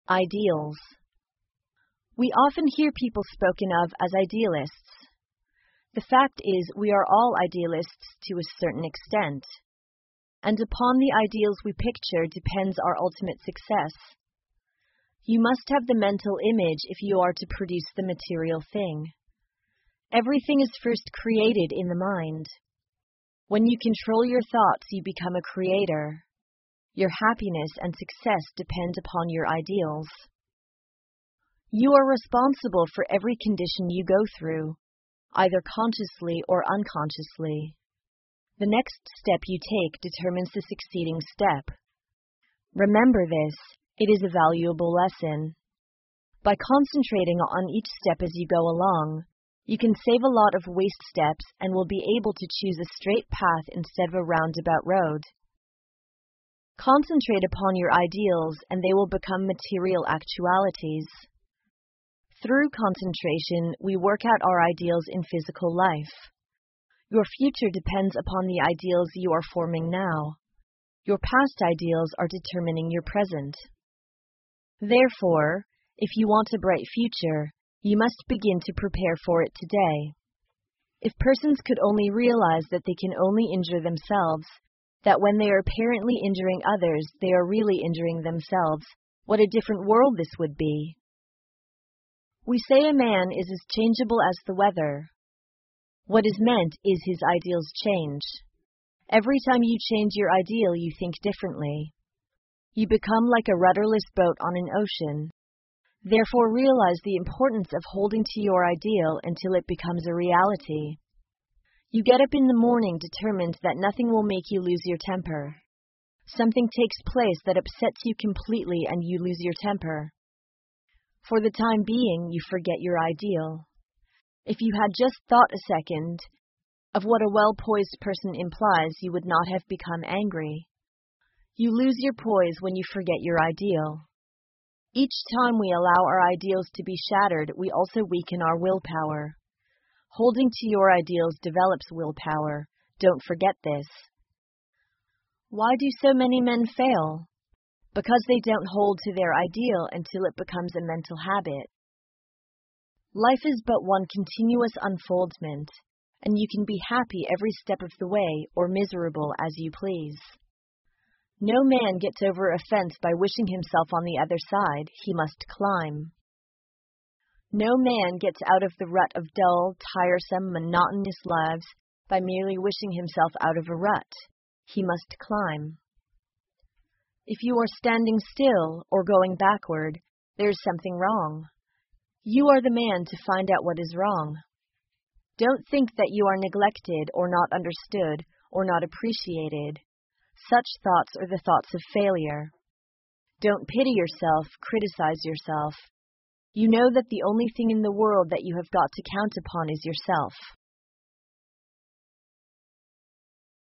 Ideals. We often hear people spoken of as idealists. The fact is, we are all idealists to a certain extent. And upon the ideals we picture depends our ultimate success. You must have the mental image if you are to produce the material thing. Everything is first created in the mind. When you control your thoughts, you become a creator. Your happiness and success depend upon your ideals. You are responsible for every condition you go through, either consciously or unconsciously. The next step you take determines the succeeding step. Remember this, it is a valuable lesson. By concentrating on each step as you go along, you can save a lot of waste steps and will be able to choose a straight path instead of a roundabout road. Concentrate upon your ideals and they will become material actualities. Through concentration, we work out our ideals in physical life. Your future depends upon the ideals you are forming now. Your past ideals are determining your present. Therefore, if you want a bright future, you must begin to prepare for it today. If persons could only realize that they can only injure themselves, that when they are apparently injuring others, they are really injuring themselves, what a different world this would be. We say a man is as changeable as the weather. What is meant is his ideals change. Every time you change your ideal, you think differently. You become like a rudderless boat on an ocean. Therefore, realize the importance of holding to your ideal until it becomes a reality. You get up in the morning determined that nothing will make you lose your temper. Something takes place that upsets you completely and you lose your temper. For the time being, you forget your ideal. If you had just thought a second of what a well-poised person implies, you would not have become angry. You lose your poise when you forget your ideal. Each time we allow our ideals to be shattered, we also weaken our willpower. Holding to your ideals develops willpower. Don't forget this. Why do so many men fail? Because they don't hold to their ideal until it becomes a mental habit. Life is but one continuous unfoldment, and you can be happy every step of the way or miserable as you please. No man gets over a fence by wishing himself on the other side, he must climb. No man gets out of the rut of dull, tiresome, monotonous lives by merely wishing himself out of a rut, he must climb. If you are standing still or going backward, there is something wrong. You are the man to find out what is wrong. Don't think that you are neglected or not understood or not appreciated. Such thoughts are the thoughts of failure. Don't pity yourself, criticize yourself. You know that the only thing in the world that you have got to count upon is yourself.